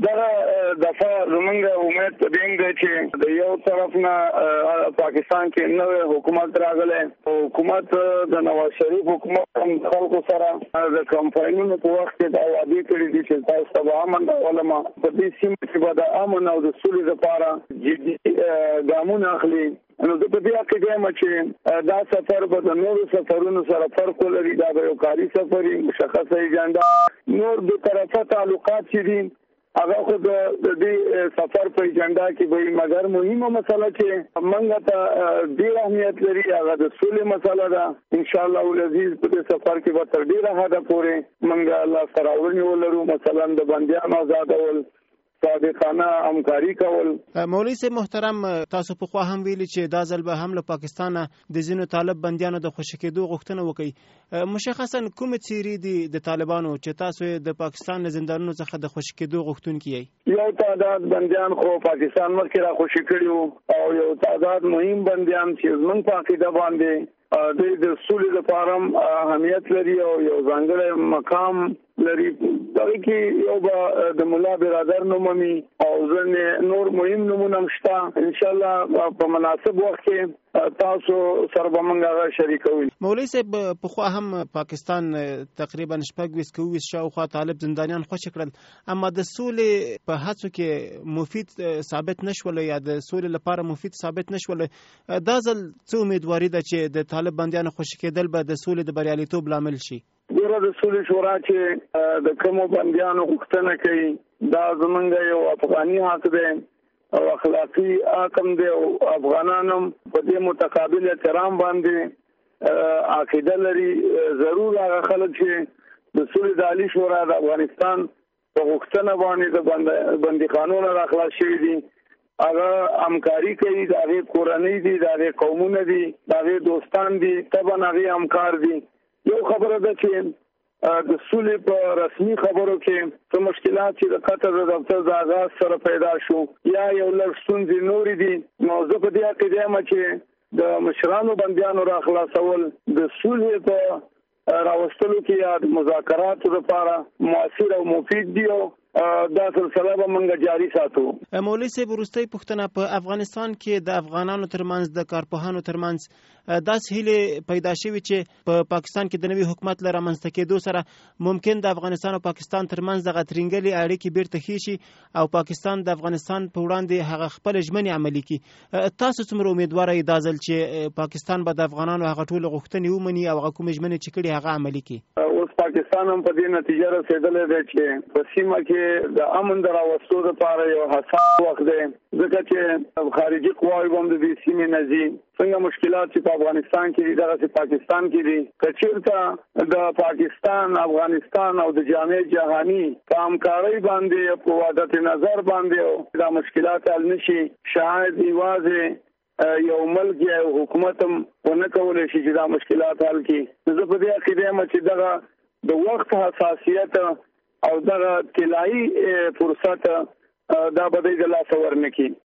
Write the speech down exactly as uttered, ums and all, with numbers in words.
دغه دفعه زمونږ امید په دې دی چې د یو طرف نه پاکستان کې نوې حکومت راغلی، حکومت د نواز شریف حکومت هم خلکو سره د کمپاینونو په وخت کې دا وعدې کړي دي چې تاسو ته به امن راولم، په دې سیمه کې به د امن او د سولې لپاره جدي ګامونه اخلي. نو زه په دې عقیده یم چې دا سفر به د نورو سفرونو سره فرق ولري، دا به یو کاري سفر وي، مشخصه ایجنډا. نور د طرفه تعلقات چې دي هغه خو د دې سفر په ایجنډا کې وي، مګر مهمه مسله چې موږ ته ډېر اهمیت لري هغه د سولې مسله ده. ان شاء الله العزیز په دې سفر کې به تر ډېره حده پورې موږ لاسته راوړنې ولرو، مثلا د بندیانو آزادول، صادقانه همکاري کول. مولوي صاحب محترم، تاسو په خوا هم ویلي چې دا ځل به هم له پاکستان د ځینو طالب بندیانو د خوشي کېدو غوښتنه وکړي. مشخصا کومې څیرې دي د طالبانو چې تاسو د پاکستان له زندانونو څخه د خوشي کېدو غوښتونکي یې؟ یو تعداد بندیان خو پاکستان مخکې را خوشي کړي وو، او یو تعداد مهم بندیان چې زموږ په عقیده باندې د سولې لپاره اهمیت لري او یو ځانګړی مقام لري. دغه کې یو به د مولا برادر نومومي او ځینې نور مهم نومونه هم شته. انشاءالله په مناسب وخت کې تاسو سره به موږ هغه شریکوو. مولوي صاحب، پخوا هم پاکستان تقریبا شپږ ویشت که اوه ویشت شاوخوا طالب زندانیان خوشي کړل، اما د سولې په هڅو کې مفید ثابت نشول یا د سولې لپاره مفید ثابت نشول. دا ځل څه امیدواري ده چې د طالب بندیانو خوشي کېدل به د سولې د بریالیتوب لامل شي؟ ګوره، د سولې شورا چې د کومو بندیانو غوښتنه کوي دا زمونږ یو افغاني حق دی او اخلاقي حکم دی، او افغانان هم په دې متقابل احترام باندې عقیده لري. ضرور هغه خلک چې د سولې د عالي شورا د افغانستان په غوښتنه باندې د بندیخانو نه راخلاص شوي دي هغه همکاري کوي، د هغې کورنۍ دي، د هغې قومونه دي، د هغې دوستان دي، طبعا هغې همکار دي. یو خبره ده چې د سولې په رسمي خبرو کې څه مشکلات چې د قطر د دفتر د آغاز سره پیدا شو یا یو لږ ستونزې نورې دي، نو زه په دې عقیده یم چې د مشرانو بندیانو را خلاصول د سولې په راوستلو کې یا د مذاکراتو لپاره مؤثر او مفید دی او دا سلسله به موږ جاری ساتو. مولوي صاحب، وروستۍ پوښتنه، په افغانستان کې د افغانانو ترمنځ د کارپوهانو ترمنځ داسې هیلې پیدا شوي چې په پاکستان کې د نوي حکومت له رامنځته کېدو سره ممکن د افغانستان او پاکستان ترمنځ دغه ترینګلې اړیکې بیرته ښې شي او پاکستان د افغانستان په وړاندې هغه خپل ژمنې عملي کړي. تاسو څومره امیدواره یې دا ځل چې پاکستان به د افغانانو هغه ټولې غوښتنې ومني او هغه کومې ژمنې چې کړي هغه عملي کړي؟ اوس پاکستان هم په دې نتیجه رسېدلی دی چې په سیمه کې د امن د راوستو لپاره یو حساس وخت دی، ځکه چې خارجي قواوې به هم د دې سیمې نه ځي. څنګه مشکلات چې په افغانستان کې دي دغسې پاکستان کې دي. که چېرته د پاکستان، افغانستان او د جامع جهاني په همکارۍ باندې په وحدت نظر باندې دا مشکلات حل نشي، شاید یوازې یو ملک یا یو حکومت هم ونه کولی شي چې دا مشکلات حل کړي. زه په دې عقیده یم چې دغه د وخت حساسیت او دغه طلایي فرصت دا به د لاسه ورنکړي.